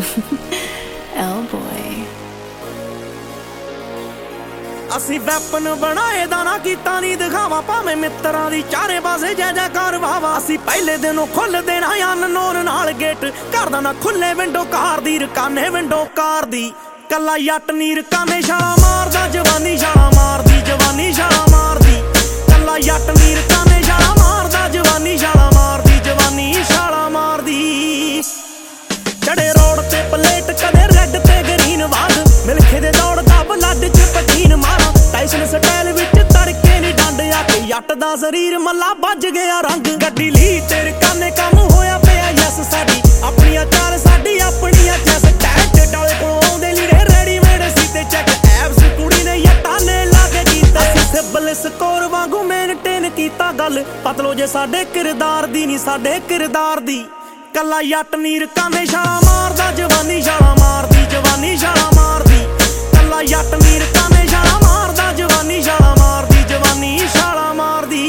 Oh boy. ਅਸੀਂ weapon ਬਣਾਏ ਦਾ ਨਾ ਕੀਤਾ ਨਹੀਂ ਦਿਖਾਵਾ ਭਾਵੇਂ ਮਿੱਤਰਾਂ ਦੀ ਚਾਰੇ ਪਾਸੇ ਜੈ ਜੈਕਾਰ ਵਾਵਾ ਅਸੀਂ ਪਹਿਲੇ ਦਿਨੋਂ ਖੁੱਲ ਦੇਣਾ ਅਨਨੋਨ ਨਾਲ ਗੇਟ ਕਰਦਾ ਨਾ ਖੁੱਲੇ ਵਿੰਡੋ ਕਾਰ ਦੀ ਰਕਾਨੇ ਵਿੰਡੋ ਕਾਰ ਦੀ ਕੱਲਾ ਜੱਟ ਨੀ ਰਕਾਨੇ ਛਾਲਾ ਮਾਰਦਾ ਜਵਾਨੀ ਛਾਲਾ ਮਾਰਦੀ ਜਵਾਨੀ ਛਾਲਾ ਮਾਰਦੀ ਕੱਲਾ ਜੱਟ ਨੀ ਰਕਾਨੇ ਛਾਲਾ ਮਾਰਦਾ ਜਵਾਨੀ ਛਾਲਾ ਮਾਰਦੀ ਜਵਾਨੀ ਛਾਲਾ ਮਾਰਦੀ ਚੜੇ ਰੋਡ ਤੇ ਪਲੇਟ ਕਦੇ ਰੈੱਡ ਤੇ ਗਰੀਨ ਵਾਗ ਮਿਲਖੇ ਦੇ ਦੌੜਦਾ ਬਲੱਡ ਚ ਪਟੀਨ ਮਾਰਾਂ ਟਾਈਸਨ ਸਟਾਈਲ ਵਿੱਚ ਤੜਕੇ ਨੀ ਡੰਡ ਆ ਕੇ ਜੱਟ ਦਾ ਸਰੀਰ ਮੱਲਾ ਵੱਜ ਗਿਆ ਰੰਗ ਗੱਡੀ ਲਈ ਤੇਰੇ ਕਾਨੇ ਕੰਮ ਹੋਇਆ ਪਿਆ ਯਸ ਸਾਡੀ ਆਪਣੀਆਂ ਚਾਰ ਸਾਡੀ ਆਪਣੀਆਂ ਚੈਸ ਟੈਟ ਡਾਲੇ ਕੋਲ ਆਉਂਦੇ ਲੀੜੇ ਰੈਡੀਮੇਡ ਸੀ ਤੇ ਚੈੱਕ ਐਬਸ ਕੁੜੀ ਨੇ ਜੱਟਾਂ ਨੇ ਲਾ ਕੇ ਕੀਤਾ ਅਸੀਂ ਸਿਬਲ ਸਕੋਰ ਵਾਂਗੂ ਮੇਨਟੇਨ ਕੀਤਾ ਗੱਲ ਪਤਲੋ ਜੇ ਸਾਡੇ ਕਿਰਦਾਰ ਦੀ ਨੀ ਸਾਡੇ ਕਿਰਦਾਰ ਦੀ ਕੱਲਾ ਜੱਟ ਨੀ ਰਕਾਨੇ ਛਾਲਾ ਮਾਰਦਾ ਜਵਾਨੀ ਛਾਲਾ ਮਾਰਦੀ ਜਵਾਨੀ ਛਾਲਾ ਮਾਰਦੀ ਕੱਲਾ ਜੱਟ ਨੀ ਰਕਾਨੇ ਛਾਲਾ ਮਾਰਦਾ ਜਵਾਨੀ ਛਾਲਾ ਮਾਰਦੀ ਜਵਾਨੀ ਛਾਲਾ ਮਾਰਦੀ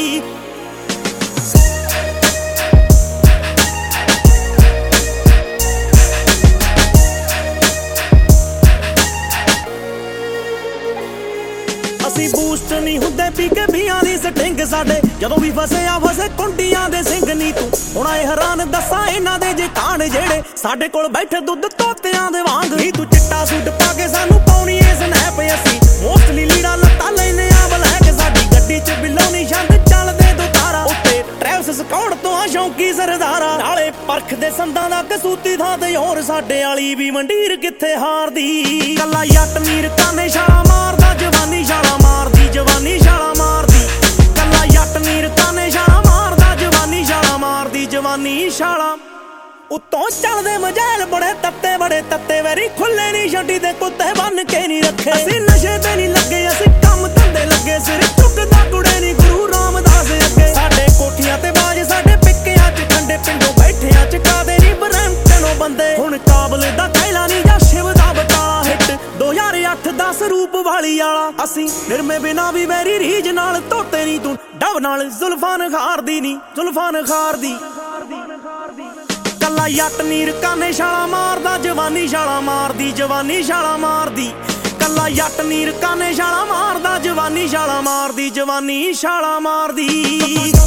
ਅਸੀਂ ਬੂਸਟ ਨਹੀਂ ਹੁੰਦੇ ਪੀ ਕੇ ਬੀਆਂ ਦੀ ਸਟਿੰਗ ਸਾਡੇ ਜਦੋਂ ਵੀ ਫਸੇ ਕੁੰਡੀਆਂ ਦੇ ਸਿੰਘ ਨੀ ਤੂੰ ਹੁਣ ਆਏ ਹੈਰਾਨ ਦੱਸਾਂ ਇਹਨਾਂ ਦੇ ਜੇ ਕਾਂਡ ਜਿਹੜੇ ਸਾਡੇ ਕੋਲ ਬੈਠੇ ਦੁੱਧ ਤੋਤਿਆਂ ਦੇ ਵਾਂਗ ਨੀ ਤੂੰ ਚਿੱਟਾ ਸੂਟ ਪਾ ਕੇ ਸਾਨੂੰ ਪਾਉਣੀ ਏ ਸਨੈਪ ਅਸੀਂ ਮੋਸਟਲੀ ਲੀੜਾ ਲੱਤਾਂ ਲੈਨੇ ਆ ਬਲੈਕ ਸਾਡੀ ਗੱਡੀ ਚ ਬਿੱਲੋ ਨੀ ਛੰਦ ਚੱਲਦੇ ਦੋ ਤਾਰਾ ਉੱਤੇ ਟ੍ਰੈਵਸ ਸਕਾਉਟ ਤੋਂ ਆ ਸ਼ੌਂਕੀ ਸਰਦਾਰਾ ਨਾਲੇ ਪਰਖ ਦੇ ਸੰਦਾਂ ਦਾ ਕਸੂਤੀ ਥਾਂ ਤੇ ਹੋਰ ਸਾਡੇ ਵਾਲੀ ਵੀ ਮੰਡੀਰ ਕਿੱਥੇ ਹਾਰਦੀ ਕੱਲਾ ਜੱਟ ਨੀ ਰਕਾਨੇ ਛਾਲਾ ਮਾਰਦਾ ਜਵਾਨੀ ਛਾਲਾ ਮਾਰਦੀ ਜਵਾਨੀ ਛਾਲਾ ਮਾਰਦੀ ਕੱਲਾ ਜੱਟ ਨੀ ਰਕਾਨੇ ਛਾਲਾ ਮਾਰਦਾ ਜਵਾਨੀ ਛਾਲਾ ਮਾਰਦੀ ਜਵਾਨੀ ਛਾਲਾ ਉੱਤੋਂ ਚੱਲਦੇ ਮਜੈਲ ਬੜੇ ਤੱਤੇ ਵੈਰੀ ਖੁੱਲੇ ਨੀ ਛੱਡੀ ਦੇ ਕੁੱਤੇ ਬੰਨ ਕੇ ਨੀ ਰੱਖੇ ਅਸੀਂ ਨਸ਼ੇ ਤੇ ਨੀ ਲੱਗੇ ਅਸੀਂ ਕੰਮ ਧੰਦੇ ਲੱਗੇ ਸਿਰ ਚੁੱਕਦਾ ਕੁੜੇ ਨੀ ਗੁਰੂ ਰਾਮਦਾਸ ਅੱਗੇ ਸਾਡੇ ਕੋਠੀਆਂ ਤੇ ਬਾਜ ਸਾਡੇ ਪਿੱਕਿਆਂ ਚ ਠੰਡੇ ਪਿੰਡੋਂ ਬੈਠਿਆਂ ਚ ਕਾਦੇ ਨੀ ਬਰੈਂਟਨੋਂ ਬੰਦੇ ਹੁਣ ਕਾਬਲ ਦਾ ਥੈਲਾ ਨੀ ਜਾਂ ਸ਼ਿਵ ਦਾ ਬਟਾਲਾ ਹਿੱਟ 2008 ਦਾ ਸਰੂਪ ਵਾਲੀ ਵਾਲਾ ਅਸੀਂ ਨਿਰਮੇ ਬਿਨਾ ਵੀ ਮੇਰੀ ਰੀਝ ਨਾਲ ਧੋਤੇ ਨੀ ਤੂੰ ਡਵ ਨਾਲ ਜ਼ੁਲਫਾਂ ਖਾਰਦੀ ਨੀ ਜ਼ੁਲਫਾਂ ਖਾਰਦੀ ਕੱਲਾ ਜੱਟ ਨੀ ਰਕਾਨੇ ਛਾਲਾ ਮਾਰਦਾ ਜਵਾਨੀ ਛਾਲਾ ਮਾਰਦੀ ਜਵਾਨੀ ਛਾਲਾ ਮਾਰਦੀ ਕੱਲਾ ਜੱਟ ਨੀ ਰਕਾਨੇ ਛਾਲਾ ਮਾਰਦਾ ਜਵਾਨੀ ਛਾਲਾ ਮਾਰਦੀ ਜਵਾਨੀ ਛਾਲਾ ਮਾਰਦੀ